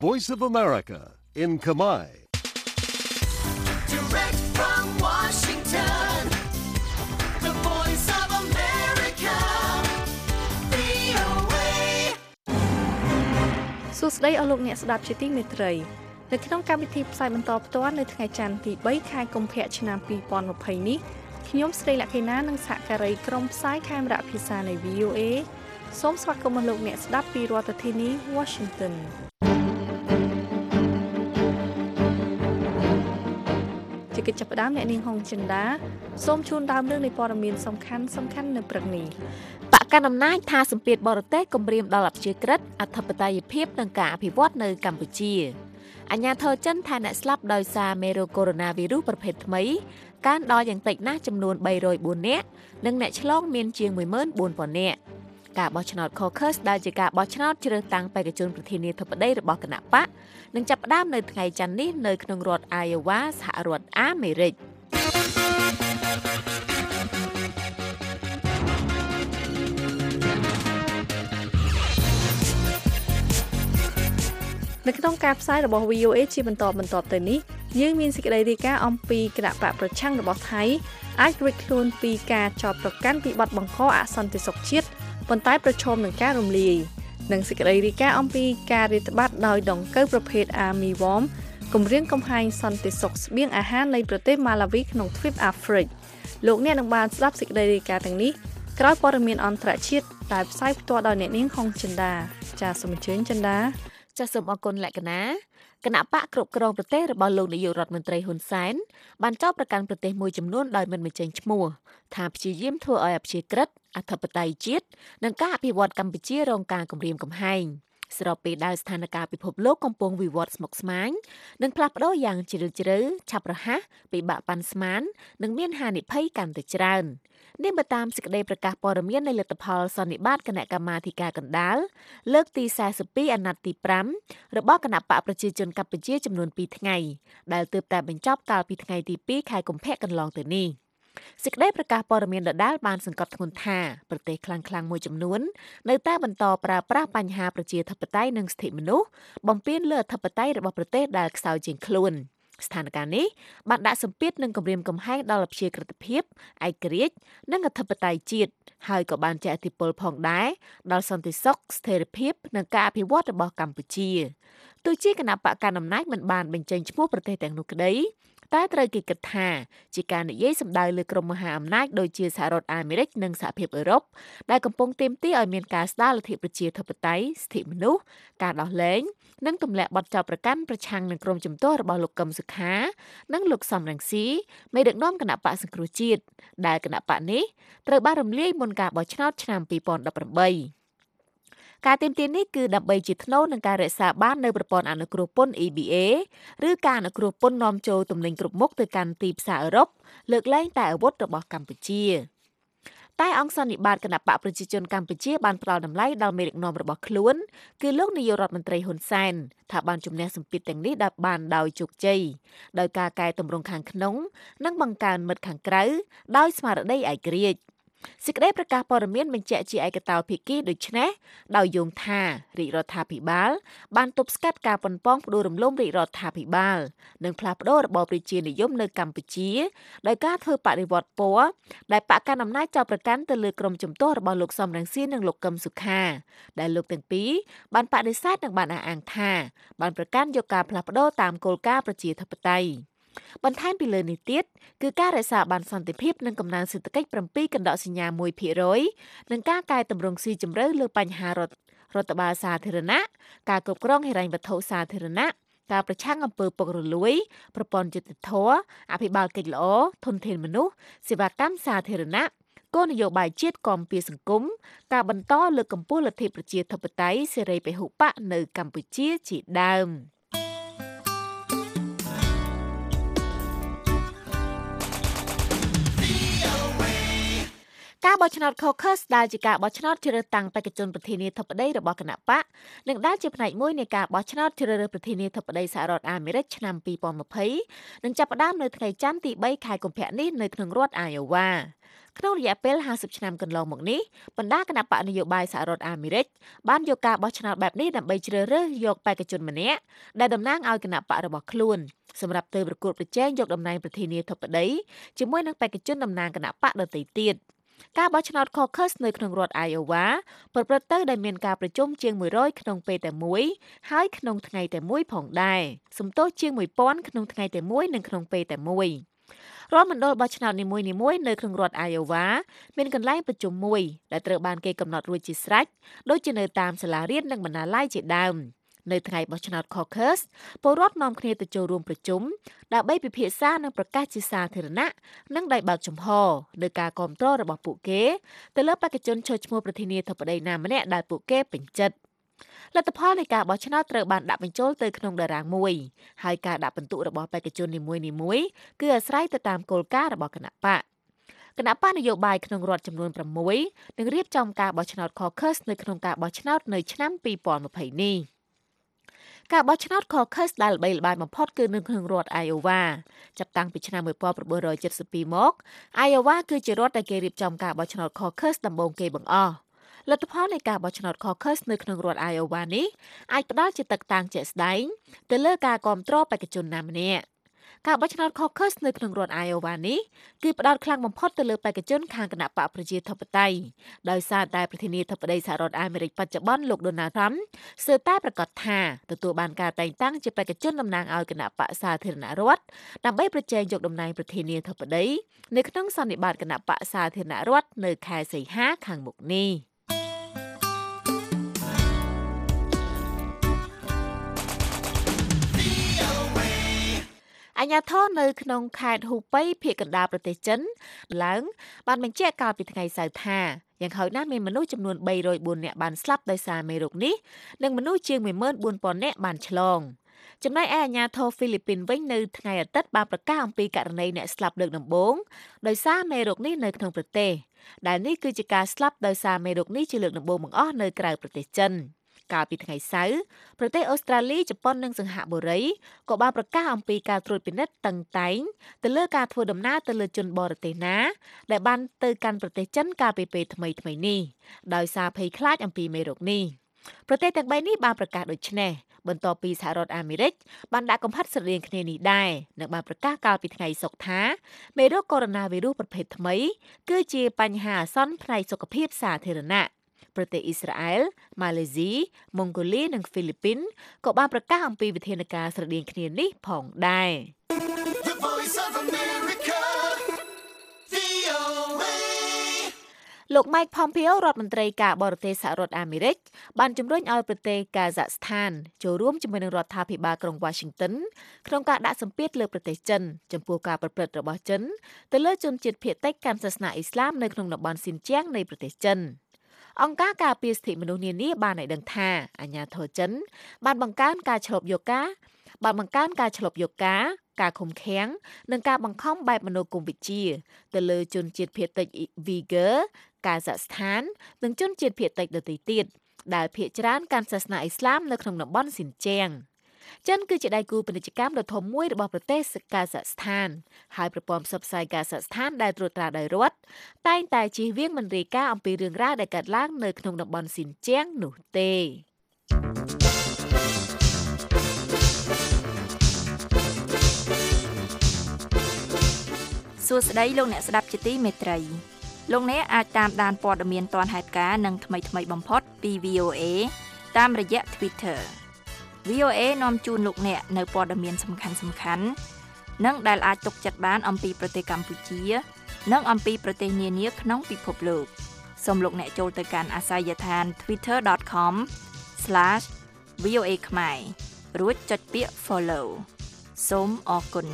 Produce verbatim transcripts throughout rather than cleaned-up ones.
Voice of America in Khmer. Direct from Washington, the Voice of America, វី អូ เอសួស្តីអស់លោកអ្នកស្ដាប់ជាទីមេត្រីនៅក្នុងកម្មវិធីផ្សាយបន្តផ្ទាល់នៅថ្ងៃច័ន្ទទីបីខែកុម្ភៈឆ្នាំពីរពាន់ยี่สิบនេះខ្ញុំស្រីលក្ខិណានិងសហការីក្រុមផ្សាយខេមរៈភាសានៃ វី អូ เอ សូមស្វាគមន៍លោកអ្នកស្ដាប់ពីរដ្ឋធានី Washington ជាកិច្ចចាប់ផ្ដើមអ្នកនាងហុងចិន្តាសូមជូនដើមរឿងនៃព័ត៌មានសំខាន់សំខាន់នៅព្រឹកនេះបកកណ្ដាលអំណាចថាសម្ពាធបរទេសគំរាមដល់អព្យាក្រឹតអធិបតេយ្យភាពនិងការអភិវឌ្ឍនៅកម្ពុជាអាជ្ញាធរចិនថាអ្នកស្លាប់ដោយសារមេរោគកូវីដ -Virus ប្រភេទថ្មីកើនដល់យ៉ាងតិចណាស់ចំនួនបីរយបួននាក់និងអ្នកឆ្លងមានជាងមួយម៉ឺនបួនពាន់នាក់ការបោះឆ្នោត Caucus ដែលជាការបោះឆ្នោតជ្រើសតាំងបេក្ខជនប្រធានាធិបតីរបស់គណៈបកនឹងចាប់ផ្ដើមនៅថ្ងៃច័ន្ទនេះនៅក្នុងរដ្ឋ Iowa សហរដ្ឋអាមេរិកនៅក្នុងការផ្សាយរបស់ វី អូ เอ ជាបន្តបន្ទាប់ទៅនេះយើងមានសេចក្តីរាយការណ៍អំពីគណៈបកប្រឆាំងរបស់ថៃអាចរួចខ្លួនពីការចោទប្រកាន់ពីបទបង្កអសន្តិសុខជាតិប៉ុន្តែប្រឈមនឹងការរំលាយនិងសេចក្តីរាយការណ៍អំពីការរាតត្បាតដោយដង្កូវប្រភេទ Army Worm គម្រាមកំហែងសន្តិសុខស្បៀងអាហារនៃប្រទេសម៉ាឡាវីក្នុងទ្វីបអាហ្វ្រិកលោកអ្នកនឹងបានស្ដាប់សេចក្តីរាយការណ៍ទាំងនេះក្រោយព័ត៌មានអន្តរជាតិដែលផ្សាយផ្ទាល់ដោយអ្នកនាងហុងចិន្តាចាសសូមអញ្ជើញចិន្តាចាសសូមអរគុណលក្ខណៈគណៈបកគ្រប់គ្រងប្រទេសរបស់លោកនាយករដ្ឋមន្ត្រីហ៊ុនសែនបានចោទប្រកាន់ប្រទេសមួយចំនួនដោយមិនបញ្ចេញឈ្មោះថាព្យាយាមធ្វើឲ្យអព្យាក្រឹតអធិបតេយ្យជាតិនិងការអភិវឌ្ឍកម្ពុជារងការគំរាមកំហែងស្របពេលដែលស្ថានភាពពិភពលោកកំពុងវិវត្តស្មុគស្មាញនិងផ្លាស់ប្ដូរយ៉ាងជ្រាលជ្រៅឆាប់រហ័សពិបាកប៉ាន់ស្មាននិងមានហានិភ័យកាន់តែច្រើននេះបើតាមសេចក្តីប្រកាសព័ត៌មាននៃលទ្ធផលសន្និបាតគណៈកម្មាធិការកណ្ដាលលើកទីสี่สิบสองអាណត្តិទីห้าរបស់គណៈបកប្រជាជនកម្ពុជាចំនួនពីរថ្ងៃដែលទើបតែបញ្ចប់កាលពីថ្ងៃទីពីរខែកុម្ភៈកន្លងទៅនេះសេចក្តីប្រកាសព័ត៌មានដដែលបានសង្កត់ធ្ងន់ថាប្រទេសខ្លាំងៗមួយចំនួននៅតែបន្តប្រើប្រាស់បញ្ហាប្រជាធិបតេយ្យនិងសិទ្ធិមនុស្សបំពានលើអធិបតេយ្យរបស់ប្រទេសដែលខ្សោយជាងខ្លួនស្ថានភាពនេះបានដាក់សម្ពាធនិងគំរាមកំហែងដល់អព្យាក្រឹតភាពឯករាជ្យនិងអធិបតេយ្យជាតិហើយក៏បានជះឥទ្ធិពលផងដែរដល់សន្តិសុខស្ថិរភាពនិងការអភិវឌ្ឍរបស់កម្ពុជាទោះជាគណៈបកកណ្ដាលអំណាចមិនបានបញ្ចេញឈ្មោះប្រទេសទាំងនោះក្តីតែត្រូវគេគិតថាជាការនិយាយសម្ដៅលើក្រុមមហាអំណាចដូចជាសហរដ្ឋអាមេរិកនិងសហភាពអឺរ៉ុបដែលកំពុងទាមទារឲ្យមានការស្ដារលទ្ធិប្រជាធិបតេយ្យសិទ្ធិមនុស្សការដោះលែងនិងទម្លាក់បទចោទប្រកាន់ប្រឆាំងនឹងក្រុមជំទាស់របស់លោកកឹមសុខានិងលោកសំរងស៊ីមេដឹកនាំគណៈបកសង្គ្រោះជាតិដែលគណៈបកនេះត្រូវបានរំលាយមុនការបោះឆ្នោតឆ្នាំពីរពាន់ដប់ប្រាំបីការទាមទារនេះគឺដើម្បីជាថ្នូរនឹងការរក្សាបាននូវប្រព័ន្ធអនុគ្រោះពន្ធ E B A ឬការអនុគ្រោះពន្ធនាំចូលទំនិញគ្រប់មុខទៅកាន់ទីផ្សារអឺរ៉ុបលើកលែងតែអាវុធរបស់កម្ពុជាតែអង្គសន្និបាតគណៈបកប្រជាជនកម្ពុជាបានផ្ដល់តម្លៃដល់មេដឹកនាំរបស់ខ្លួនគឺលោកនាយករដ្ឋមន្ត្រីហ៊ុនសែនថាបានជំនះសម្ពាធទាំងនេះដែលបានដោយជោគជ័យដោយការកែតម្រង់ខាងក្នុងនិងបង្កើនមិត្តខាងក្រៅដោយស្មារតីឯករាជ្យសេចក្តីប្រកាសព័ត៌មានបញ្ជាក់ជាឯកតោភាគីដូចនេះដោយយោងថារាជរដ្ឋាភិបាលបានទប់ស្កាត់ការប៉ុនប៉ងផ្ដួលរំលំរាជរដ្ឋាភិបាលនិងផ្លាស់ប្ដូររបបប្រជានិយមនៅកម្ពុជាដោយការធ្វើបដិវត្តពណ៌ដែលបកកណ្ដាលអំណាចចោទប្រកាន់ទៅលើក្រុមជំទាស់របស់លោកសំរងស៊ីនិងលោកកឹមសុខាដែលលោកទាំងពីរបានបដិសេធនិងបានអះអាងថាបានប្រកាន់យកការផ្លាស់ប្ដូរតាមគោលការណ៍ប្រជាធិបតេយ្យបន្ថែមពីលើនេះទៀតគឺការរក្សាបានសន្តិភាពនិងកំណើនសេដ្ឋកិច្ច7កណ្ដកសញ្ញាមួយភាគរយនិងការកែតម្រង់ស៊ីជម្រៅលើបញ្ហារដ្ឋរដ្ឋបាលសាធារណៈការគ្រប់គ្រងហិរញ្ញវត្ថុសាធារណៈការប្រឆាំងអំពើពុករលួយប្រព័ន្ធយុត្តិធម៌អភិបាលកិច្ចល្អធនធានមនុស្សសេវាកម្មសាធារណៈគោលនយោបាយជាតិគាំពារសង្គមការបន្តលើកកម្ពស់លទ្ធិប្រជាធិបតេយ្យសេរីពហុបកនៅកម្ពុជាជាដើមការបោះឆ្នោត Caucus ដែលជាការបោះឆ្នោតជ្រើសរើសតាំងបេក្ខជនប្រធានាធិបតីរបស់គណៈបកនិងដែលជាផ្នែកមួយនៃការបោះឆ្នោតជ្រើសរើសប្រធានាធិបតីសហរដ្ឋអាមេរិកឆ្នាំពីរពាន់ម្ភៃនឹងចាប់ផ្ដើមនៅថ្ងៃច័ន្ទទីបីខែកុម្ភៈនេះនៅក្នុងរដ្ឋ Iowa ក្នុងរយៈពេលห้าสิบឆ្នាំកន្លងមកនេះបណ្ដាគណៈបកនយោបាយសហរដ្ឋអាមេរិកបានយកការបោះឆ្នោតបែបនេះដើម្បីជ្រើសរើសយកបេក្ខជនម្នាក់ដែលតំណាងឲ្យគណៈបករបស់ខ្លួនសម្រាប់ទៅប្រកួតប្រជែងយកតំណែងប្រធានាធិបតីជាមួយនឹងបេក្ខជនតំណាងគណៈបកដទៃទៀតការបោះឆ្នោត Caucus នៅក្នុងរដ្ឋ Iowa ប្រព្រឹត្តទៅដោយមានការប្រជុំជាងមួយរយក្នុងពេលតែមួយហើយក្នុងថ្ងៃតែមួយផងដែរសំទោសជាងមួយពាន់ក្នុងថ្ងៃតែមួយនិងក្នុងពេលតែមួយរដ្ឋមណ្ឌលបោះឆ្នោតនីមួយៗនៅក្នុងរដ្ឋ Iowa មានកន្លែងប្រជុំមួយដែលត្រូវបានគេកំណត់រួចជាស្រេចដូចជានៅតាមសាលារៀននិងបណ្ណាល័យជាដើមនៅថ្ងៃបោះឆ្នោត Caucus ពលរដ្ឋនាំគ្នាទៅចូលរួមប្រជុំដើម្បីពិភាក្សានិងប្រកាសជាសាធារណៈនិងដោយបើកចំហនៅការគាំទ្ររបស់ពួកគេទៅលើបេក្ខជនចូលឈ្មោះប្រធានាធិបតីណាម្នាក់ដែលពួកគេពេញចិត្តលទ្ធផលនៃការបោះឆ្នោតត្រូវបានដាក់បញ្ចូលទៅក្នុងតារាងមួយហើយការដាក់ពិន្ទុរបស់បេក្ខជននីមួយៗគឺអាស្រ័យទៅតាមគោលការណ៍របស់គណៈបកគណៈបកនយោបាយក្នុងរដ្ឋចំនួនប្រាំមួយនឹងរៀបចំការបោះឆ្នោត Caucus នៅក្នុងការបោះឆ្នោតនៅឆ្នាំពីរពាន់ម្ភៃនេះការបោះឆ្នោត Caucus ដែលល្បីល្បាញបំផុតគឺនៅក្នុងរដ្ឋ Iowa ចាប់តាំងពីឆ្នាំnineteen seventy-twoមក Iowa គឺជារដ្ឋដែលគេរៀបចំការបោះឆ្នោត Caucus ដំបូងគេបង្អស់លទ្ធផលនៃការបោះឆ្នោត Caucus នៅក្នុងរដ្ឋ Iowa នេះអាចផ្ដល់ជាទឹកតាំងជាក់ស្ដែងទៅលើការគាំទ្របេក្ខជនណាម្នាក់ការបោះឆ្នោត Caucus នៅក្នុងរដ្ឋ Iowa នេះគឺផ្ដោតខ្លាំងបំផុតទៅលើបេក្ខជនខាងគណៈបកប្រជាធិបតេយ្យដោយសារតែប្រធានាធិបតីសហរដ្ឋអាមេរិកបច្ចុប្បន្នលោក Donald Trump ស្ទើរតែប្រកាសថាទទួលបានការតែងតាំងជាបេក្ខជនតំណាងឲ្យគណៈបកសាធារណរដ្ឋដើម្បីប្រជែងយកតំណែងប្រធានាធិបតីនៅក្នុងសន្និបាតគណៈបកសាធារណរដ្ឋនៅខែសីហាខាងមុខនេះអាជ្ញាធរនៅក្នុងខេត្តហ៊ូប៉ៃភាគកណ្ដាលប្រទេសចិនឡើងបានបញ្ជាក់កាលពីថ្ងៃសៅរ៍ថាយ៉ាងហោចណាស់មានមនុស្សចំនួនបីរយបួននាក់បានស្លាប់ដោយសារមេរោគនេះនិងមនុស្សជាងមួយម៉ឺនបួនពាន់នាក់បានឆ្លងចំណែកឯអាជ្ញាធរហ្វីលីពីនវិញនៅថ្ងៃអាទិត្យបានប្រកាសអំពីករណីអ្នកស្លាប់លើកដំបូងដោយសារមេរោគនេះនៅក្នុងប្រទេសដែលនេះគឺជាការស្លាប់ដោយសារមេរោគនេះជាលើកដំបូងបង្អស់នៅក្រៅប្រទេសចិនកាលពីថ្ងៃសៅរ៍ប្រទេសអូស្ត្រាលីជប៉ុននិងសិង្ហបុរីក៏បានប្រកាសអំពីការត្រួតពិនិត្យតឹងតែងទៅលើការធ្វើដំណើរទៅលើជនបរទេសណាដែលបានទៅកាន់ប្រទេសចិនកាលពីពេលថ្មីៗនេះដោយសារភ័យខ្លាចអំពីមេរោគនេះប្រទេសទាំងបីនេះបានប្រកាសដូចនេះបន្ទាប់ពីសហរដ្ឋអាមេរិកបានដាក់កំហិតស្រដៀងគ្នានេះដែរនិងបានប្រកាសកាលពីថ្ងៃសុក្រថាមេរោគកូវីដ -19 ប្រភេទថ្មីគឺជាបញ្ហាអាសន្នផ្នែកសុខភាពសាធារណៈប្រទេសអ៊ីស្រាអែលម៉ាឡេស៊ីម៉ុងហ្គូលីនិងហ្វីលីពីនក៏បានប្រកាសអំពីវិធានការស្រដៀងគ្នានេះផងដែរ The Voice of America, វី អូ เอលោក Mike Pompeo រដ្ឋមន្ត្រីការបរទេសសហរដ្ឋអាមេរិកបានជំរុញឲ្យប្រទេសកាហ្សាក់ស្ថានចូលរួមជាមួយនឹងរដ្ឋាភិបាលក្រុង Washington ក្នុងការដាក់សម្ពាធលើប្រទេសចិនចំពោះការប្រព្រឹត្តរបស់ចិនទៅលើជនជាតិភាគតិចកាន់សាសនាអ៊ីស្លាមនៅក្នុងតំបន់ស៊ីនជៀងនៃប្រទេសចិនអង្គការការពារសិទ្ធិមនុស្សនានាបានឲ្យដឹងថាអាជ្ញាធរចិនបានបង្កើនការឆ្លប់យកការបានបង្កើនការឆ្លប់យកការការឃុំឃាំងនិងការបង្ខំបែបមនោគមវិជ្ជាទៅលើជនជាតិភាគតិច Uyghur កាហ្សាក់ស្ថាននិងជនជាតិភាគតិចដទៃទៀតដែលភាគច្រើនកាន់សាសនាអ៊ីស្លាមនៅក្នុងតំបន់ស៊ីនជៀងចិនគឺជាដៃគូពាណិជ្ជកម្មដ៏ធំមួយរបស់ប្រទេសកាហ្សាក់ស្ថានហើយប្រព័ន្ធផ្សព្វផ្សាយកាហ្សាក់ស្ថានដែលត្រួតត្រាដោយរដ្ឋតែងតែជៀសវាងមិនរាយការណ៍អំពីរឿងរ៉ាវដែលកើតឡើងនៅក្នុងតំបន់ស៊ីនជៀងនោះទេសួស្តីលោកអ្នកស្ដាប់ជាទីមេត្រីលោកអ្នកអាចតាមដានព័ត៌មានទាន់ហេតុការណ៍និងថ្មីៗបំផុតពី វី អូ เอ តាមរយៈ Twitter វី អូ เอ នាំជូនលោកអ្នកនៅព័ត៌មានសំខាន់ៗនិងដែលអាចទុកចិត្តបានអំពីប្រទេសកម្ពុជានិងអំពីប្រទេសនានាក្នុងពិភពលោកសូមលោកអ្នកចូលទៅកាន់អាសយដ្ឋាន twitter dot com slash v o a khmer រួចចុចពាក្យ follow សូមអរគុណ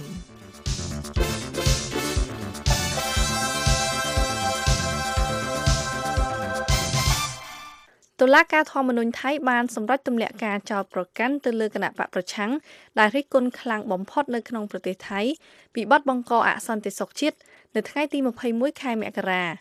តុលាការធម្មនុញ្ញថៃបានសម្រេចទម្លាក់ការចោទប្រកាន់ទៅលើគណៈបកប្រឆាំងដែលរិះគន់ខ្លាំងបំផុតនៅក្នុងប្រទេសថៃពីបទបង្កអសន្តិសុខជាតិនៅថ្ងៃទីម្ភៃមួយខែមករា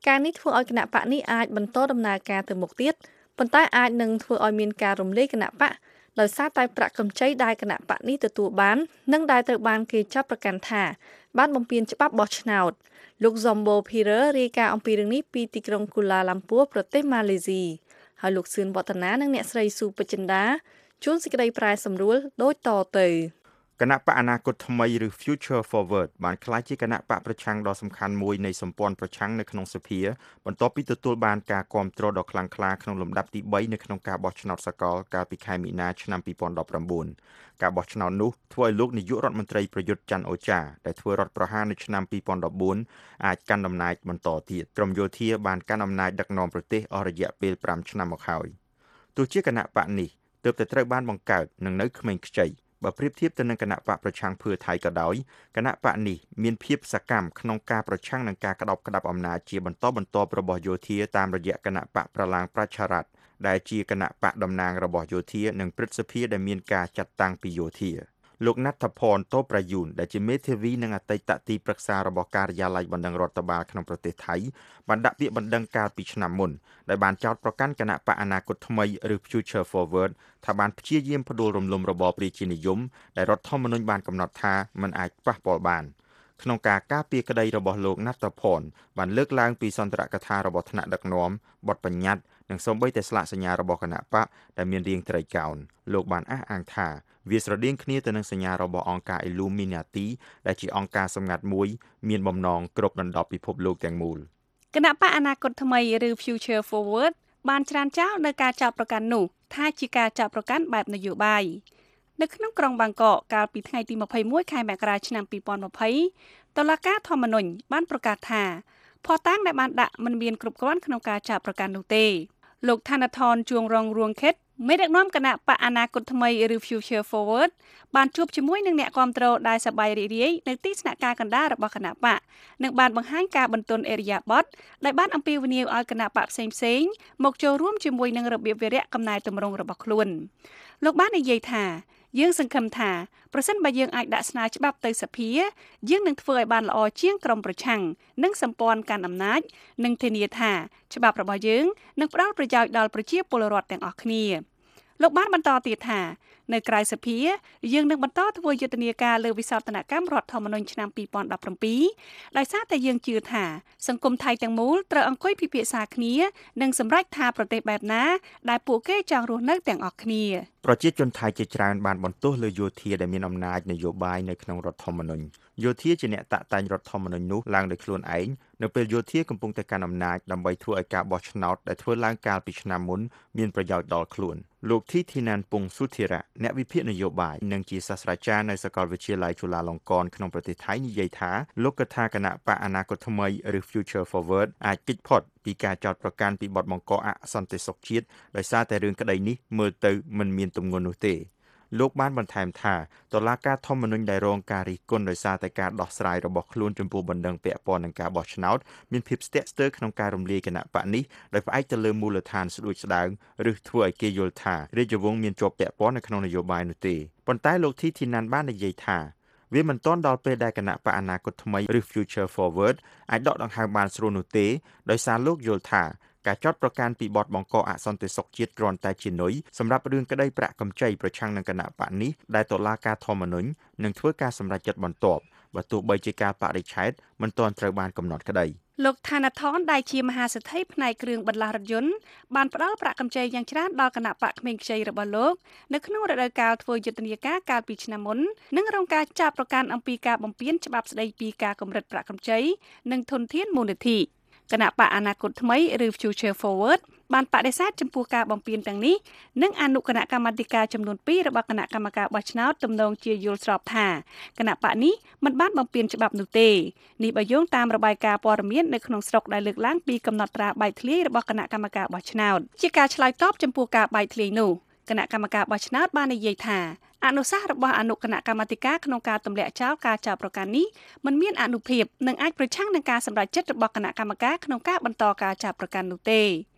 ការនេះធ្វើឲ្យគណៈបកនេះអាចបន្តដំណើរការទៅមុខទៀតប៉ុន្តែអាចនឹងធ្វើឲ្យមានការរំលាយគណៈបកដោយសារតែប្រាក់កម្ចីដែលគណៈបកនេះទទួលបាននិងដែលត្រូវបានគេចាប់ប្រកាន់ថាបានបំពានច្បាប់បោះឆ្នោតលោក Zombo Phira រាយការណ៍អំពីរឿងនេះពីទីក្រុង Kuala Lumpur ប្រទេសម៉ាឡេស៊ីហើយលោកសឿនវឌ្ឍនានិងអ្នកស្រីស៊ូពេជ្រចិន្តាជួនសេចក្តីប្រែសម្រួលដូចតទៅគណៈបកអនាគតថ្មីឬ Future Forward បានក្លាយជាគណៈបកប្រឆាំងដ៏សំខាន់មួយនៃសម្ព័ន្ធប្រឆាំងនៅក្នុងសភាបន្ទាប់ពីទទួលបានការគាំទ្រដ៏ខ្លាំងក្លាក្នុងលំដាប់ទីបីនៅក្នុងការបោះឆ្នោតសកលកាលពីខែមីនាឆ្នាំពីរពាន់ដប់ប្រាំបួនការបោះឆ្នោតនោះធ្វើឲ្យលោកនាយករដ្ឋមន្ត្រីប្រយុទ្ធច័ន្ទអូចាដែលធ្វើរដ្ឋប្រហារនៅឆ្នាំពីរពាន់ដប់បួនអាចកាន់អំណាចបន្តទៀតក្រុមយោធាបានកាន់អំណាចដឹកនាំប្រទេសអស់រយៈពេលប្រាំឆ្នាំមកហើយទោះជាគណៈបកនេះទើបតែត្រូវបានបង្កើតនិងនៅក្មេងខ្ចីបើប្រៀបធៀបទៅនឹងគណៈបកប្រឆាំងភឿថៃក៏ដោយគណៈបកនេះមានភាពសកម្មក្នុងការប្រឆាំងនឹងការក្តោបក្តាប់អំណាចជាបន្តបន្ទាប់របស់យោធាតាមរយៈគណៈបកប្រឡាងប្រជារដ្ឋ ដែលជាគណៈបកតំណាងរបស់យោធានិងព្រឹទ្ធសភាដែលមានការចាត់តាំងពីយោធាលោកណាត់ថផនតូប្រយុនដែលជាមេធាវីនិងអតីតទីប្រឹក្សារបស់ការិយាល័យបណ្ដឹងរដ្ឋបាលក្នុងប្រទេសថៃបានដាក់ពាក្យបណ្ដឹងកាលពីឆ្នាំមុនដែលបានចោទប្រកាន់គណៈបកអនាគតថ្មីឬ Future Forward ថាបានព្យាយាមផ្ដួលរំលំរបបប្រជានិយមដែលរដ្ឋធម្មនុញ្ញបានកំណត់ថាមិនអាចប៉ះពាល់បានក្នុងការការពារក្តីរបស់លោកណាត់ថផនបានលើកឡើងពីសន្ទរកថារបស់ថ្នាក់ដឹកនាំបទបញ្ញត្តិនិងសូម្បីតែស្លាកសញ្ញារបស់គណៈបកដែលមានរាងត្រីកោណលោកបានអះអាងថាវាស្រដៀងគ្នាទៅនឹងសញ្ញារបស់អង្គការ Illuminati ដែលជាអង្គការសម្ងាត់មួយមានបំណងគ្រប់ដណ្ដប់ពិភពលោកទាំងមូលគណៈបកអនាគតថ្មីឬ Future Forward បានច្រានចោលនៅការចោទប្រកាន់នោះថាជាការចោទប្រកាន់បែបនយោបាយនៅក្នុងក្រុងបាងកកកាលពីថ្ងៃទីម្ភៃមួយខែមករាឆ្នាំពីរពាន់ម្ភៃតុលាការធម្មនុញ្ញបានប្រកាសថាភស្តុតាងដែលបានដាក់មិនមានគ្រប់គ្រាន់ក្នុងការចោទប្រកាន់នោះទេលោកឋានថនជួងរងរួងខេតមេដឹកនាំគណៈបកអនាគតថ្មីឬ Future Forward បានជួបជាមួយនឹងអ្នកគាំទ្រដែលសប្បាយរីករាយនៅទីស្នាក់ការកណ្ដាលរបស់គណៈបកនិងបានបង្ហាញការបន្ទន់អេរិយាបថដែលបានអំពាវនាវឲ្យគណៈបកផ្សេងៗមកចូលរួមជាមួយនឹងរបៀបវារៈកំណែតម្រង់របស់ខ្លួនលោកបាននិយាយថាយើងសង្ឃឹមថាប្រសិនបើយើងអាចដាក់ស្នើច្បាប់ទៅសភាយើងនឹងធ្វើឲ្យបានល្អជាងក្រុមប្រឆាំងនិងសម្ព័ន្ធកាន់អំណាចនិងធានាថាច្បាប់របស់យើងនឹងផ្ដល់ប្រយោជន៍ដល់ប្រជាពលរដ្ឋទាំងអស់គ្នាលោកបានបន្តទៀតថានៅក្រៅសភាយើងនឹងបន្តធ្វើយុទ្ធនាការលើវិសោធនកម្មរដ្ឋធម្មនុញ្ញឆ្នាំពីរពាន់ដប់ប្រាំពីរដោយសារតែយើងជឿថាសង្គមថៃទាំងមូលត្រូវអង្គុយពិភាក្សាគ្នានិងសម្រេចថាប្រទេសបែបណាដែលពួកគេចង់រស់នៅទាំងអស់គ្នាប្រជាជនថៃជាច្រើនបានបន្ទោសលើយោធាដែលមានអំណាចនយោបាយនៅក្នុងរដ្ឋធម្មនុញ្ញយោធាជាអ្នកតាក់តែងរដ្ឋធម្មនុញ្ញនោះឡើងដោយខ្លួនឯងនៅពេលយោធាកំពុងតែកាន់អំណាចដើម្បីធ្វើឲ្យការបោះឆ្នោតដែលធ្វើឡើងកាលពីឆ្នាំមុនមានប្រយោជន៍ដល់ខ្លួនលោកធីធីណានពងសុធិរៈអ្នកវិភាគនយោបាយនិងជាសាស្ត្រាចារ្យនៅសាកលវិទ្យាល័យจุฬาលង្កនក្នុងប្រទេសថៃនិយាយថាលោកគិតថាគណៈបកអនាគតថ្មីឬ Future Forward អាចគេចផុតពីការចោទប្រកាន់ពីបទបង្កអសន្តិសុខជាតិដោយសារតែរឿងក្តីនេះមើលទៅមិនមានទម្ងន់នោះទេលោកបានបន្ថែមថាតុលាការធម្មនុញ្ញដែលរងការរិះគន់ដោយសារតែការដោះស្រាយរបស់ខ្លួនចំពោះបណ្ដឹងពាក់ព័ន្ធនឹងការបោះឆ្នោតមានភាពស្ទាក់ស្ទើរក្នុងការរំលាយគណៈបកនេះដោយផ្អែកទៅលើមូលដ្ឋានស្ដួចស្ដើងឬធ្វើឲ្យគេយល់ថារាជវង្សមានជាប់ពាក់ព័ន្ធនៅក្នុងនយោបាយនោះទេប៉ុន្តែលោកធីធីណានបាននិយាយថាវាមិនទាន់ដល់ពេលដែលគណៈបកអនាគតថ្មីឬ Future Forward អាចដកដង្ហើមបានស្រួលនោះទេដោយសារលោកយល់ថាការចោទប្រកាន់ពីបទបង្កអសន្តិសុខជាតិគ្រាន់តែជានុយសម្រាប់រឿងក្តីប្រាក់កម្ចីប្រឆាំងនឹងគណៈបកនេះដែលតុលាការធម្មនុញ្ញនឹងធ្វើការសម្រេចចិត្តបន្ទាប់បើទោះបីជាការបរិច្ឆេទមិនទាន់ត្រូវបានកំណត់ក្តីលោកឋានថនដែលជាមហាសេដ្ឋីផ្នែកគ្រឿងបន្លាស់រថយន្តបានផ្ដល់ប្រាក់កម្ចីយ៉ាងច្រើនដល់គណៈបកក្មេងខ្ចីរបស់លោកនៅក្នុងរដូវកាលធ្វើយុទ្ធនាការកាលពីឆ្នាំមុននិងរងការចាប់ប្រកាន់អំពីការបំពានច្បាប់ស្តីពីការកម្រិតប្រាក់កម្ចីនិងធនធានមូលនិធិគណៈបកអនាគតថ្មីឬ Future Forward បានបដិសេធចំពោះការបំពានទាំងនេះនិងអនុគណៈកម្មាធិការចំនួនពីររបស់គណៈកម្មការបោះឆ្នោតទំនងជាយល់ស្របថាគណៈបកនេះមិនបានបំពានច្បាប់នោះទេនេះបើយោងតាមរបាយការណ៍ព័ត៌មាននៅក្នុងស្រុកដែលលើកឡើងពីកំណត់ត្រាបែកធ្លាយរបស់គណៈកម្មការបោះឆ្នោតជាការឆ្លើយតបចំពោះការបែកធ្លាយនោះគណៈកម្មការបោះឆ្នោតបាននិយាយថាអនុសាសន៍របស់អនុគណៈកម្មាធិការក្នុងការទម្លាក់ចោលការចោទប្រកាន់នេះមិនមានអនុភាពនិងអាចប្រឆាំងនឹងការសម្រេចចិត្តរបស់គណៈកម្មការក្នុងការបន្តការចោទប្រកាន់នោះទេ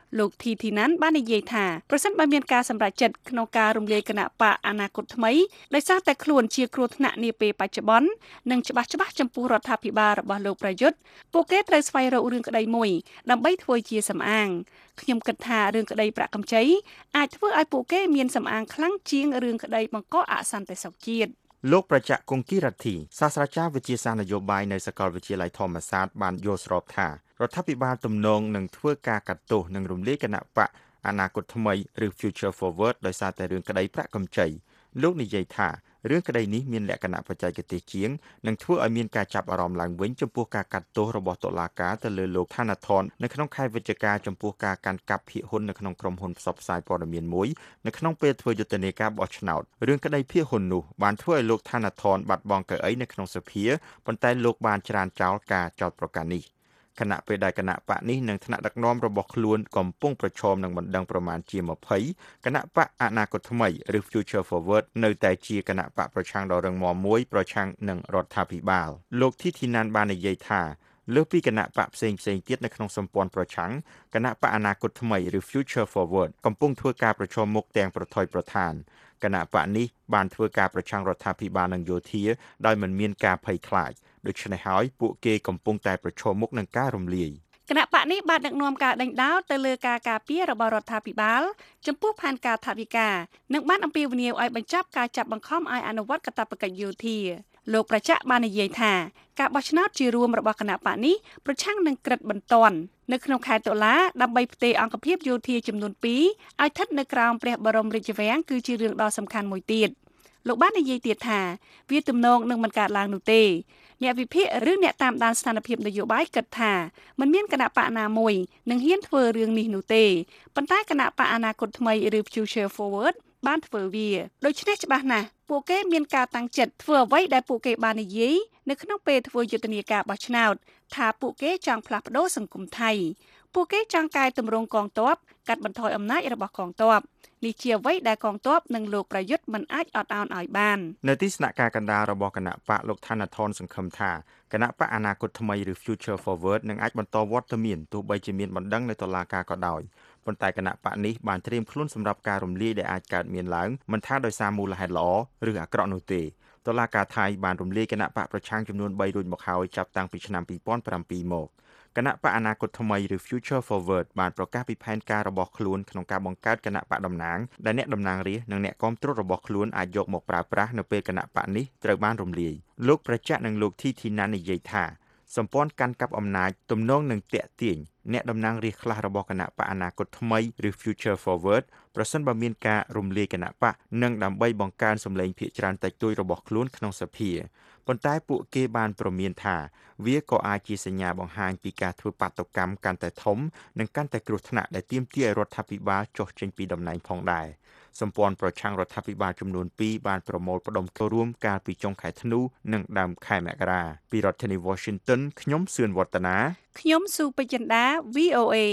លោកធីធីណាន់បាននិយាយថាប្រសិនបើមានការសម្រេចចិត្តក្នុងការរំលាយគណៈបកអនាគតថ្មីដោយសារតែខ្លួនជាគ្រោះថ្នាក់នាពេលបច្ចុប្បន្ននិងច្បាស់ច្បាស់ចំពោះរដ្ឋាភិបាលរបស់លោកប្រយុទ្ធពួកគេត្រូវស្វែងរករឿងក្តីមួយដើម្បីធ្វើជាសំអាងខ្ញុំគិតថារឿងក្តីប្រាក់កម្ចីអាចធ្វើឲ្យពួកគេមានសំអាងខ្លាំងជាងរឿងក្តីបង្កអសន្តិសុខជាតិលោកប្រចាក់គង្គីរ៉ាធីសាស្ត្រាចារ្យវិទ្យាសាស្ត្រនយោបាយនៅសាកលវិទ្យាល័យធម្មសាស្ត្របានយល់ស្របថារដ្ឋាភិបាលទំនងនឹងធ្វើការកាត់ទោសនិងរំលាយគណៈបកអនាគតថ្មីឬ Future Forward ដោយសារតែរឿងក្តីប្រាក់កម្ចីលោកនិយាយថារឿងក្តីនេះមានលក្ខណៈបច្ចេកទេសជាងនិងធ្វើឲ្យមានការចាប់អារម្មណ៍ឡើងវិញចំពោះការកាត់ទោសរបស់តុលាការទៅលើលោកថាណាថននៅក្នុងខែវិច្ឆិកាចំពោះការកាន់កាប់ភាគហ៊ុននៅក្នុងក្រុមហ៊ុនផ្សព្វផ្សាយព័ត៌មានមួយនៅក្នុងពេលធ្វើយុទ្ធនាការបោះឆ្នោតរឿងក្តីភាគហ៊ុននោះបានធ្វើឲ្យលោកថាណាថនបាត់បង់កៅអីនៅក្នុងសភាប៉ុន្តែលោកបានច្រានចោលការចោទប្រកាន់នេះគណៈពេលដែលគណៈបកនេះនិងថ្នាក់ដឹកនាំរបស់ខ្លួនកំពុងប្រឈមនឹងបណ្ដឹងប្រមាណជាម្ភៃគណៈបកអនាគតថ្មីឬ Future Forward នៅតែជាគណៈបកប្រឆាំងដ៏រឹងមាំមួយប្រឆាំងនឹងរដ្ឋាភិបាលលោកធីធីណាន់បាននិយាយថាលើសពីគណៈបកផ្សេងផ្សេងទៀតនៅក្នុងសម្ព័ន្ធប្រឆាំងគណៈបកអនាគតថ្មីឬ Future Forward កំពុងធ្វើការប្រឈមមុខទាំងប្រថុយប្រថានគណៈបកនេះបានធ្វើការប្រឆាំងរដ្ឋាភិបាលនិងយោធាដោយមិនមានការភ័យខ្លាចដូច្នេះហើយពួកគេកំពុងតែប្រឈមមុខនឹងការរំលាយគណៈបកនេះបានដឹកនាំការដេញដោលទៅលើការការពាររបស់រដ្ឋាភិបាលចំពោះផែនការថវិកានិងបានអំពាវនាវឲ្យបញ្ចប់ការចាប់បង្ខំឲ្យអនុវត្តកាតព្វកិច្ចយោធាលោកប្រចាក់បាននិយាយថាការបោះឆ្នោតជារួមរបស់គណៈបកនេះប្រឆាំងនឹងក្រិតបន្ទាន់នៅក្នុងខែតុលាដើម្បីផ្ទេរអង្គភាពយោធាចំនួនពីរឲ្យស្ថិតនៅក្រោមព្រះបរមរាជវាំងគឺជារឿងដ៏សំខាន់មួយទៀតលោកបាននិយាយទៀតថាវាទំនងនឹងមិនកើតឡើងនោះទេអ្នកវិភាគឬអ្នកតាមដានស្ថានភាពនយោបាយគិតថាមិនមានគណៈបកណាមួយនឹងហ៊ានធ្វើរឿងនេះនោះទេប៉ុន្តែគណៈបកអនាគតថ្មីឬ Future Forward បានធ្វើវាដូច្នេះច្បាស់ណាស់ពួកគេមានការតាំងចិត្តធ្វើអ្វីដែលពួកគេបាននិយាយនៅក្នុងពេលធ្វើយុទ្ធនាការបោះឆ្នោតថាពួកគេចង់ផ្លាស់ប្ដូរសង្គមថៃពួកគេចង់កែតម្រង់កងទ័ពកាត់បន្ថយអំណាចរបស់កងទ័ពនេះជាអ្វីដែលកងទ័ពនិងលោកប្រយុទ្ធមិនអាចអត់ឱនឲ្យបាននៅទីស្នាក់ការកណ្ដាលរបស់គណៈបកលោកថាណាថនសង្ឃឹមថាគណៈបកអនាគតថ្មីឬ Future Forward នឹងអាចបន្តវត្តមានទោះបីជាមានបណ្ដឹងនៅតុលាការក៏ដោយប៉ុន្តែគណៈបកនេះបានត្រៀមខ្លួនសម្រាប់ការរំលាយដែលអាចកើតមានឡើងមិនថាដោយសារមូលហេតុល្អឬអាក្រក់នោះទេតុលាការថៃបានរំលាយគណៈបកប្រឆាំងចំនួនបីរួចមកហើយចាប់តាំងពីឆ្នាំពីរពាន់ប្រាំពីរមកគណៈបកអនាគតថ្មីឬ Future Forward បានប្រកាសពីផែនការរបស់ខ្លួនក្នុងការបង្កើតគណៈបកតំណាងដែលអ្នកតំណាងរាស្ត្រនិងអ្នកគាំទ្ររបស់ខ្លួនអាចយកមកប្រើប្រាស់នៅពេលគណៈបកនេះត្រូវបានរំលាយលោកប្រចាក់និងលោកធីធីណាន់និយាយថាសម្ព័ន្ធកាន់កាប់អំណាចទំនងនឹងតាក់ទាញអ្នកតំណាងរាស្ត្រខ្លះរបស់គណៈបកអនាគតថ្មីឬ Future Forward ប្រសិនបើមានការរំលាយគណៈបកនិងដើម្បីបង្កើនសម្លេងភាគច្រើនតិចតួចរបស់ខ្លួនក្នុងសភាប៉ុន្តែពួកគេបានព្រមានថាវាក៏អាចជាសញ្ញាបង្ហាញពីការធ្វើបាតុកម្មកាន់តែធំនិងកាន់តែគ្រោះថ្នាក់ដែលទាមទារឲ្យរដ្ឋាភិបាលចុះចេញពីតំណែងផងដែរសម្ព័ន្ធប្រឆាំងរដ្ឋាភិបាលចំនួនពីរបានប្រមូលផ្ដុំចូលរួមកាលពីចុងខែធ្នូនិងដើមខែមករាពីរដ្ឋធានី Washington ខ្ញុំសឿនវឌ្ឍនាខ្ញុំស៊ូពេជ្រចិន្តា វី អូ เอ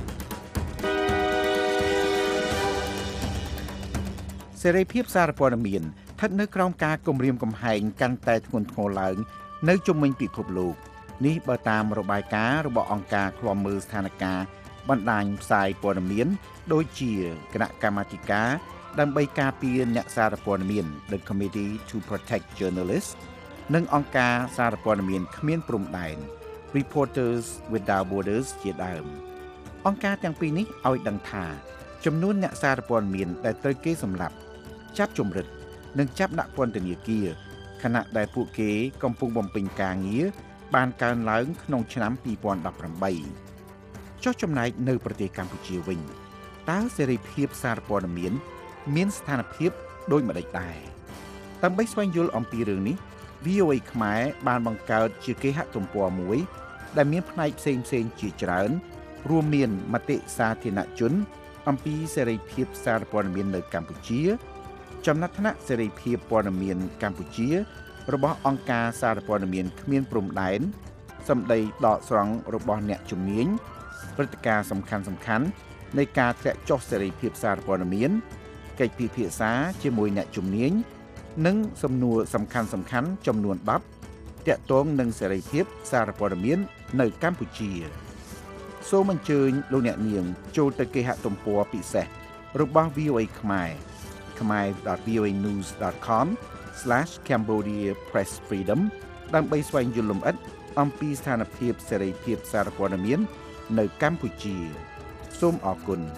សេរីភាពសារព័ត៌មានស្ថិតនៅក្រោមការគំរាមកំហែងកាន់តែធ្ងន់ធ្ងរឡើងនៅជុំវិញពិភពលោកនេះបើតាមរបាយការណ៍របស់អង្គការឃ្លាំមើលស្ថានភាពបណ្ដាញផ្សាយព័ត៌មានដូចជាគណៈកម្មាធិការដើម្បីការពារអ្នកសារព័ត៌មាន The Committee to Protect Journalists និងអង្គការសារព័ត៌មានគ្មានព្រំដែន Reporters Without Borders ជាដើមអង្គការទាំងពីរនេះឲ្យដឹងថាចំនួនអ្នកសារព័ត៌មានដែលត្រូវគេសម្លាប់ចាប់ជំរិតនិងចាប់ដាក់ពន្ធនាគារខណៈដែលពួកគេកំពុងបំពេញការងារបានកើនឡើងក្នុងឆ្នាំពីរពាន់ដប់ប្រាំបីចុះចំណែកនៅប្រទេសកម្ពុជាវិញតើសេរីភាពសារព័ត៌មានមានស្ថានភាពដូចម្តេចដែរដើម្បីស្វែងយល់អំពីរឿងនេះ វី អូ เอ ខ្មែរបានបង្កើតជាគេហទំព័រមួយដែលមានផ្នែកផ្សេងៗជាច្រើនរួមមានមតិសាធារណជនអំពីសេរីភាពសារព័ត៌មាននៅកម្ពុជាចំណាត់ថ្នាក់សេរីភាពព័ត៌មានកម្ពុជារបស់អង្គការសារព័ត៌មានគ្មានព្រំដែនសម្ដីដកស្រង់របស់អ្នកជំនាញព្រឹត្តិការណ៍សំខាន់សំខាន់នៃការធ្លាក់ចុះសេរីភាពសារព័ត៌មានកិច្ចពិភាក្សាជាមួយអ្នកជំនាញនិងសំណួរសំខាន់សំខាន់ចំនួនដប់ទាក់ទងនឹងសេរីភាពសារព័ត៌មាននៅកម្ពុជាសូមអញ្ជើញលោកអ្នកនាងចូលទៅគេហទំព័រពិសេសរបស់ វី អូ អេ ខ្មែរ khmer dot v o a news dot com slash cambodia press freedom ដើម្បីស្វែងយល់លម្អិតអំពីស្ថានភាពសេរីភាពសារព័ត៌មាននៅកម្ពុជាសូមអរគុណ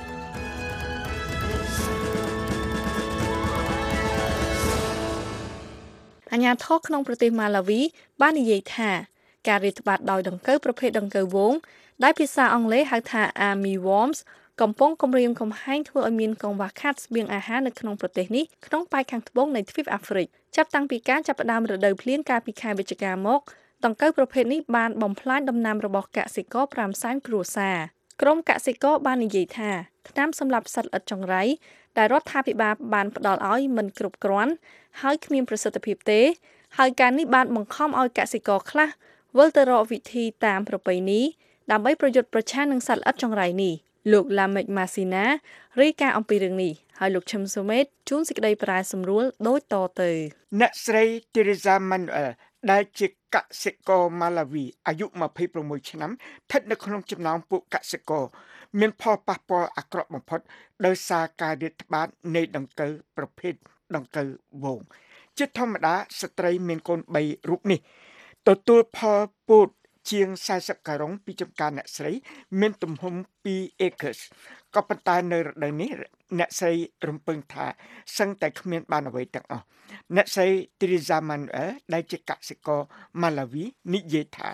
អាជ្ញាធរក្នុងប្រទេសម៉ាឡាវីបាននិយាយថាការរាតត្បាតដោយដង្កូវប្រភេទដង្កូវវងដែលភាសាអង់គ្លេសហៅថា Army Worms កំពុងគំរាមកំហែងធ្វើឲ្យមានកង្វះខាតស្បៀងអាហារនៅក្នុងប្រទេសនេះក្នុងប៉ែកខាងត្បូងនៃទ្វីបអាហ្វ្រិកចាប់តាំងពីការចាប់ផ្ដើមរដូវភ្លៀងកាលពីខែវិច្ឆិកាមកដង្កូវប្រភេទនេះបានបំផ្លាញដំណាំរបស់កសិករប្រាំសែនគ្រួសារក្រុមកសិករបាននិយាយថាថ្នាំសម្លាប់សត្វល្អិតចង្រៃដែលរដ្ឋាភិបាលបានផ្ដល់ឲ្យមិនគ្រប់គ្រាន់ហើយគ្មានប្រសិទ្ធភាពទេហើយការនេះបានបង្ខំឲ្យកសិករខ្លះវិលទៅរកវិធីតាមប្រពៃណីដើម្បីប្រយុទ្ធប្រឆាំងនឹងសត្វល្អិតចង្រៃនេះលោកឡាមេកម៉ាស៊ីណារាយការណ៍អំពីរឿងនេះហើយលោកឈឹមសូមេតជួនសេចក្តីប្រែសម្រួលដូចតទៅអ្នកស្រី Teresa Manuel ដែលជាកសិករម៉ាឡាវីអាយុยี่สิบหกឆ្នាំស្ថិតនៅក្នុងចំណោមពួកកសិករមានផលប៉ះពាល់អាក្រក់បំផុតដោយសារការរាតត្បាតនៃដង្កូវប្រភេទដង្កូវវងជាធម្មតាស្ត្រីមានកូនបីរូបនេះទទួលផលពោតជាង40ការ៉ុងពីចំការអ្នកស្រីមានទំហំtwo acres ក៏ប៉ុន្តែនៅរដូវនេះអ្នកស្រីរំពឹងថាសឹងតែគ្មានបានអ្វីទាំងអស់អ្នកស្រី Teresa Manuel ដែលជាកសិករម៉ាឡាវីនិយាយថា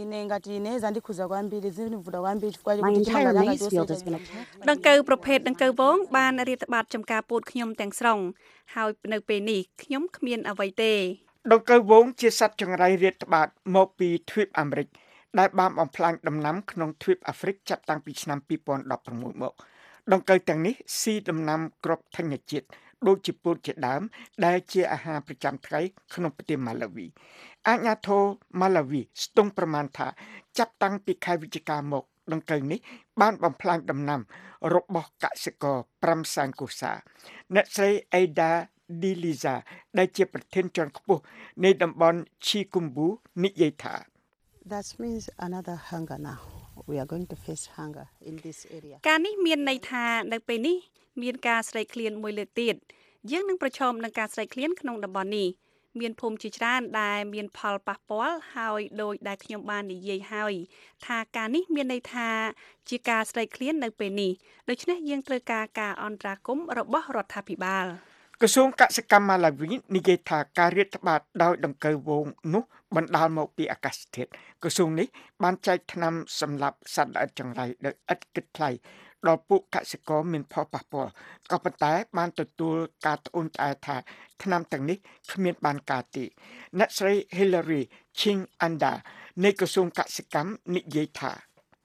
My entire maize field has been attacked. ដង្កូវប្រភេទដង្កូវវងបានរាតត្បាតចំការពោតខ្ញុំទាំងស្រុងហើយនៅពេលនេះខ្ញុំគ្មានអ្វីទេដង្កូវវងជាសត្វចង្រៃរាតត្បាតមកពីទ្វីបអាមេរិកដែលបានបំផ្លាញដំណាំក្នុងទ្វីបអាហ្វ្រិកចាប់តាំងពីឆ្នាំtwo thousand sixteenមកដង្កូវទាំងនេះស៊ីដំណាំគ្រាប់ធញ្ញជាតិដូចជាពោតជាដើមដែលជាអាហារប្រចាំថ្ងៃក្នុងប្រទេសម៉ាឡាវីអាជ្ញាធរម៉ាឡាវីស្ទង់ប្រមាណថាចាប់តាំងពីខែវិច្ឆិកាមកដង្កូវនេះបានបំផ្លាញដំណាំរបស់កសិករfiveសែនគ្រួសារអ្នកស្រី Ada Di Liza ដែលជាប្រធានជាន់ខ្ពស់នៃតំបន់ Chikumbu និយាយថា That means another hunger now. We are going to face hunger in this area. ការនេះមានន័យថានៅពេលនេះមានការស្រេកឃ្លានមួយលើកទៀតយើងនឹងប្រឈមនឹងការស្រេកឃ្លានក្នុងតំបន់នេះមានភូមិជាច្រើនដែលមានផលប៉ះពាល់ហើយដោយដែលខ្ញុំបាននិយាយហើយថាការនេះមានន័យថាជាការស្រេកឃ្លាននៅពេលនេះដូច្នេះយើងត្រូវការការអន្តរាគមន៍របស់រដ្ឋាភិបាលក្រសួងកសិកម្មម៉ាឡាវីនិយាយថាការរាតត្បាតដោយដង្កូវវងនោះបណ្ដាលមកពីអាកាសធាតុក្រសួងនេះបានចែកថ្នាំសម្រាប់សត្វល្អិតចង្រៃដោយឥតគិតថ្លៃដល់ពួកកសិករមានផលប៉ះពាល់ក៏ប៉ុន្តែបានទទួលការត្អូញត្អែថាថ្នាំទាំងនេះគ្មានបានការទេអ្នកស្រី Hillary Ching Anda នៃក្រសួងកសិកម្មនិយាយថា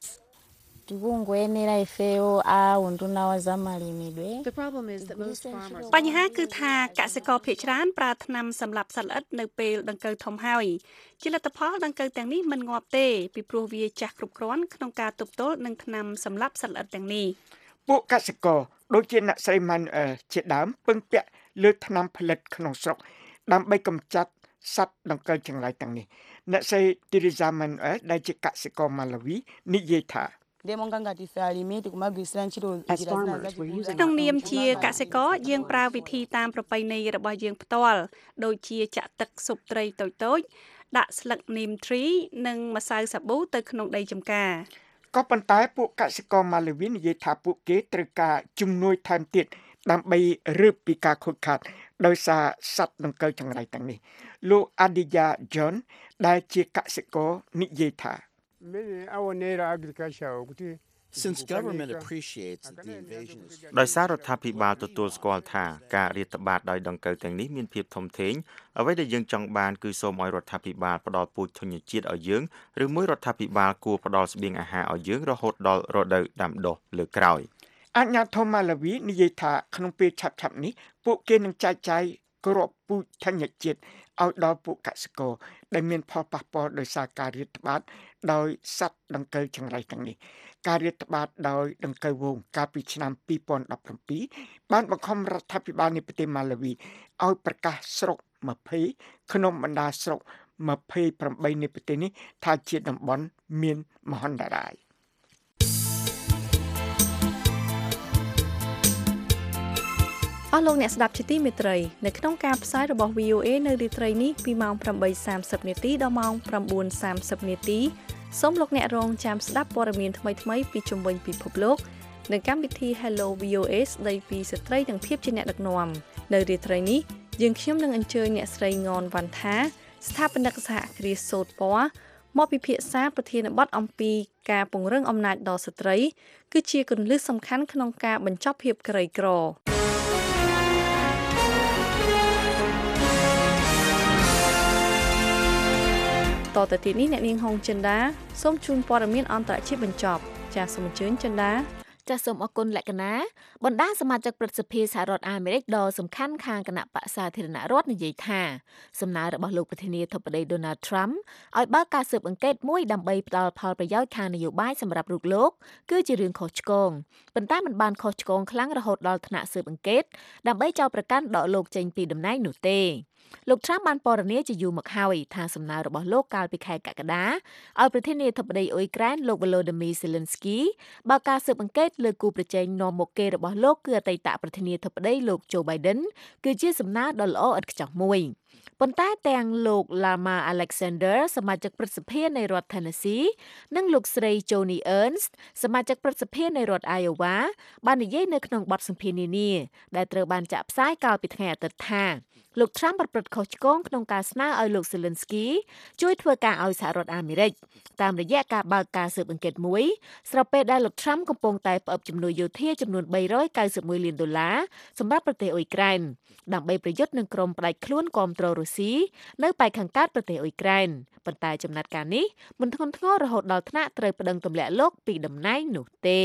បញ្ហាគឺថាកសិករភាគច្រើនប្រើថ្នាំសម្លាប់សត្វល្អិតនៅពេលដង្កូវធំហើយជាលទ្ធផលដង្កូវទាំងនេះមិនងាប់ទេពីព្រោះវាចាស់គ្រប់គ្រាន់ក្នុងការទប់ទល់នឹងថ្នាំសម្លាប់សត្វល្អិតទាំងនេះពួកកសិករដូចជាអ្នកស្រី Manuel ជាដើមពឹងពាក់លើថ្នាំផលិតក្នុងស្រុកដើម្បីកម្ចាត់សត្វដង្កូវចង្រៃទាំងនេះអ្នកស្រី Teresa Manuel ដែលជាកសិករម៉ាឡាវីនិយាយថាក្នុងនាមជាកសិករយើងប្រើវិធីតាមប្រពៃណីរបស់យើងផ្ទាល់ដូចជាចាក់ទឹកស៊ុបត្រីតូចៗដាក់ស្លឹកនីមទ្រីនិងម្សៅសាប៊ូទៅក្នុងដីចម្ការក៏ប៉ុន្តែពួកកសិករម៉ាឡាវីនិយាយថាពួកគេត្រូវការជំនួយថែមទៀតដើម្បីរឹបពីការខូចខាតដោយសារសត្វដង្កូវចង្រៃទាំងនេះលោក Adija John ដែលជាកសិករនិយាយថា Since government appreciates that the invasion is ដោយសាររដ្ឋាភិបាលទទួលស្គាល់ថាការរាតត្បាតដោយដង្កូវទាំងនេះមានភាពធំធេងអ្វីដែលយើងចង់បានគឺសូមឲ្យរដ្ឋាភិបាលផ្ដល់ពូជធញ្ញជាតិឲ្យយើងឬមួយរដ្ឋាភិបាលគួរផ្ដល់ស្បៀងអាហារឲ្យយើងរហូតដល់រដូវដាំដុះលើក្រោយអាជ្ញាធរម៉ាឡាវីនិយាយថាក្នុងពេលឆាប់ៗនេះពួកគេនឹងចែកចាយគ្រាប់ពូជធញ្ញជាតិឲ្យដល់ពួកកសិករដែលមានផលប៉ះពាល់ដោយសារការរាតត្បាតដោយសត្វដង្កូវចង្រៃទាំងនេះការរាតត្បាតដោយដង្កូវវងកាលពីឆ្នាំtwo thousand seventeenបានបង្ខំរដ្ឋាភិបាលនៃប្រទេសម៉ាឡាវីឲ្យប្រកាសស្រុកtwentyក្នុងបណ្ដាស្រុកtwenty-eightនៃប្រទេសនេះថាជាតំបន់មានមហន្តរាយអស់លោកអ្នកស្ដាប់ជាទីមេត្រីនៅក្នុងការផ្សាយរបស់ វី អូ เอ នៅរាត្រីនេះពីម៉ោង ប្រាំបីសាមសិប នាទីដល់ម៉ោង ប្រាំបួនសាមសិប នាទីសូមលោកអ្នករងចាំស្ដាប់ព័ត៌មានថ្មីៗពីជុំវិញពិភពលោកនៅកម្មវិធី Hello វី អូ เอ ស្ដីពីស្ត្រីនិងភាពជាអ្នកដឹកនាំនៅរាត្រីនេះយើងខ្ញុំនឹងអញ្ជើញអ្នកស្រីងនវណ្ណថាស្ថាបនិកសហគ្រាសសូត្រពណ៌មកពិភាក្សាប្រធានបទអំពីការពង្រឹងអំណាចដល់ស្ត្រីគឺជាគន្លឹះសំខាន់ក្នុងការបញ្ចប់ភាពក្រីក្រតទៅទីនេះអ្នកនាងហុងចិន្តាសូមជូនព័ត៌មានអន្តរជាតិបញ្ចប់ចាសសូមអញ្ជើញចិន្តាចាសសូមអរគុណលក្ខណាបណ្ដាសមាជិកព្រឹទ្ធសភាសហរដ្ឋអាមេរិកដ៏សំខាន់ខាងគណៈបក្សសាធារណរដ្ឋនិយាយថាសំណើរបស់លោកប្រធានាធិបតី Donald Trump ឲ្យបើកការស៊ើបអង្កេតមួយដើម្បីផ្ដល់ផលប្រយោជន៍ខាងនយោបាយសម្រាប់រូបលោកគឺជារឿងខុសឆ្គងប៉ុន្តែมันបានខុសឆ្គងខ្លាំងរហូតដល់ថ្នាក់ស៊ើបអង្កេតដើម្បីចោទប្រកាន់ដកលោកចេញពីតំណែងនោះទេលោក Trump បានពណ៌នាជាយូរមកហើយថាសំណើរបស់លោកកាលពីខែកក្កដាឲ្យប្រធានាធិបតីអ៊ុយក្រែនលោក Volodymyr Zelensky បើកការស៊ើបអង្កេតលើគូប្រជែងនាំមុខគេរបស់លោកគឺអតីតប្រធានាធិបតីលោក Joe Biden គឺជាសំណើដ៏ល្អឥតខ្ចោះមួយប៉ុន្តែទាំងលោក Lama Alexander សមាជិកព្រឹទ្ធសភានៃរដ្ឋ Tennessee និងលោកស្រី Joni Ernst សមាជិកព្រឹទ្ធសភានៃរដ្ឋ Iowa បាននិយាយនៅក្នុងបទសម្ភាសន៍នានាដែលត្រូវបានចាក់ផ្សាយកាលពីថ្ងៃអាទិត្យថាលោក Trump ប្រព្រឹត្តខុសឆ្គងក្នុងការស្នើឲ្យលោក Zelensky ជួយធ្វើការឲ្យសហរដ្ឋអាមេរិកតាមរយៈការបើកការស៊ើបអង្កេតមួយស្របពេលដែលលោក Trump កំពុងតែផ្អឹបជំនួយយោធាចំនួនបីរយកៅសិបមួយលានដុល្លារសម្រាប់ប្រទេសអ៊ុយក្រែនដើម្បីប្រយុទ្ធនឹងក្រុមផ្ដាច់ខ្លួនគាំទ្ររុស្ស៊ីនៅប៉ែកខាងកើតប្រទេសអ៊ុយក្រែនប៉ុន្តែចំណាត់ការនេះមិនធ្ងន់ធ្ងររហូតដល់ថ្នាក់ត្រូវប្តឹងទម្លាក់លោកពីតំណែងនោះទេ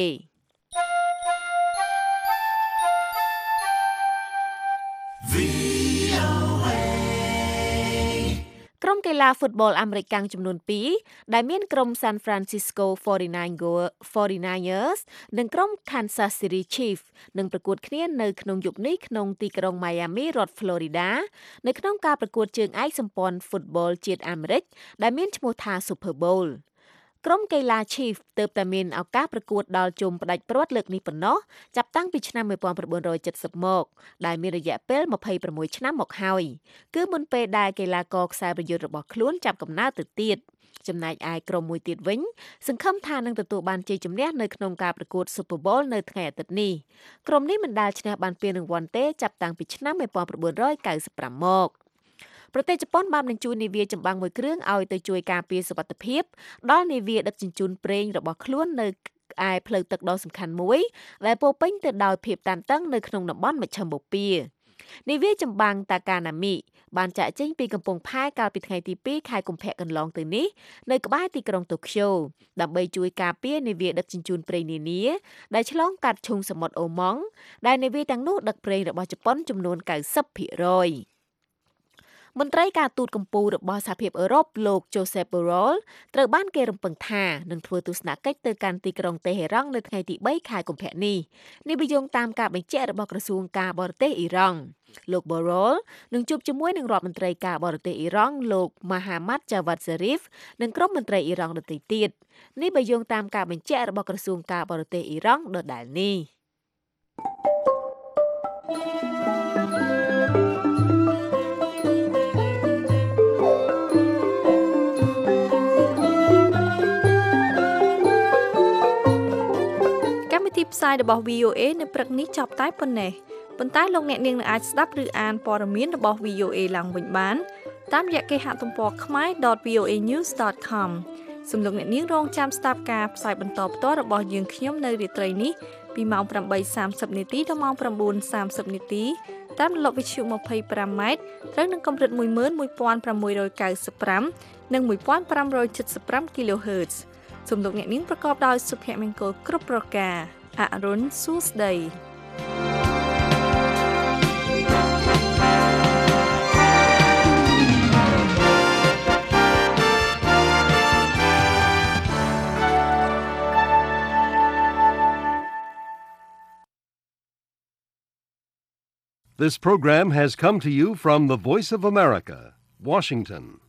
ក្រុមកីឡាហ្វុតបលអាមេរិកកាំងចំនួនពីរដែលមានក្រុម San Francisco ហ្វ៊័រទីណៃers និងក្រុម Kansas City Chiefs នឹងប្រកួតគ្នានៅក្នុងយប់នេះក្នុងទីក្រុង Miami រដ្ឋ Florida នៅក្នុងការប្រកួតជើងឯកសម្ព័ន្ធហ្វុតបលជាតិអាមេរិកដែលមានឈ្មោះថា Super Bowlក្រុមកីឡា Chiefs ទើបតែមានឱកាសប្រកួតដល់ជុំផ្ដាច់ព្រ័ត្រលើកនេះប៉ុណ្ណោះចាប់តាំងពីឆ្នាំnineteen seventyមកដែលមានរយៈពេលtwenty-sixឆ្នាំមកហើយគឺមុនពេលដែលកីឡាករខ្សែប្រយុទ្ធរបស់ខ្លួនចាប់កំណើតទៅទៀតចំណែកឯក្រុមមួយទៀតវិញសង្ឃឹមថានឹងទទួលបានជ័យជំនះនៅក្នុងការប្រកួត Super Bowl នៅថ្ងៃអាទិត្យនេះក្រុមនេះមិនដែលឈ្នះបានពានរង្វាន់ទេចាប់តាំងពីឆ្នាំnineteen ninety-fiveមកប្រទេសជប៉ុនបានបញ្ជូននាវាចម្បាំងមួយគ្រឿងឲ្យទៅជួយការពារសុវត្ថិភាពដល់នាវាដឹកជញ្ជូនប្រេងរបស់ខ្លួននៅឯផ្លូវទឹកដ៏សំខាន់មួយដែលពោរពេញទៅដោយភាពតានតឹងនៅក្នុងតំបន់មជ្ឈិមបូព៌ានាវាចម្បាំងតាកាណាមីបានចាក់ចេញពីកំពង់ផែកាលពីថ្ងៃទីtwoខែកុម្ភៈកន្លងទៅនេះនៅក្បែរទីក្រុងតូក្យូដើម្បីជួយការពារនាវាដឹកជញ្ជូនប្រេងនានាដែលឆ្លងកាត់ឈូងសមុទ្រអូម៉ង់ដែលនាវាទាំងនោះដឹកប្រេងរបស់ជប៉ុនចំនួនninety percentមន្ត្រីការទូតកម្ពុជារបស់សហភាពអឺរ៉ុបលោក Josep Borrell ត្រូវបានគេរំពឹងថានឹងធ្វើទស្សនកិច្ចទៅកាន់ទីក្រុងតេហេរ៉ង់នៅថ្ងៃទីthreeខែកុម្ភៈនេះនេះបញ្យងតាមការបញ្ជាក់របស់ក្រសួងការបរទេសអ៊ីរ៉ង់លោក Borrell នឹងជួបជាមួយនឹងរដ្ឋមន្ត្រីការបរទេសអ៊ីរ៉ង់លោក Mohammad Javad Zarif និងក្រុមមន្ត្រីអ៊ីរ៉ង់ដទៃទៀតនេះបញ្យងតាមការបញ្ជាក់របស់ក្រសួងការបរទេសអ៊ីរ៉ង់ដដែលនេះទីផ្សាយរបស់ វី អូ เอ នៅព្រឹកនេះចប់តែប៉ុណ្ណេះប៉ុន្តែលោកអ្នកនាងអាចស្ដាប់ឬអានព័ត៌មានរបស់ វី អូ เอ ឡើងវិញបានតាមរយៈគេហទំព័រ khmae dot v o a news dot com សូមលោកអ្នកនាងរងចាំស្ដាប់ការផ្សាយបន្តផ្ទាល់របស់យើងខ្ញុំនៅរាត្រីនេះពីម៉ោងeight thirtyនាទីដល់ម៉ោងnine thirtyនាទីតាមរលកវិទ្យុtwenty-fiveម៉ែត្រត្រូវនឹងកម្រិតone one five nine fiveនិងfifteen seventy-five គីឡូហឺតซ์សូមលោកអ្នកនាងប្រកបដោយសុភមង្គលគ្រប់ប្រការអរុនសួស្ដី This program has come to you from the Voice of America, Washington.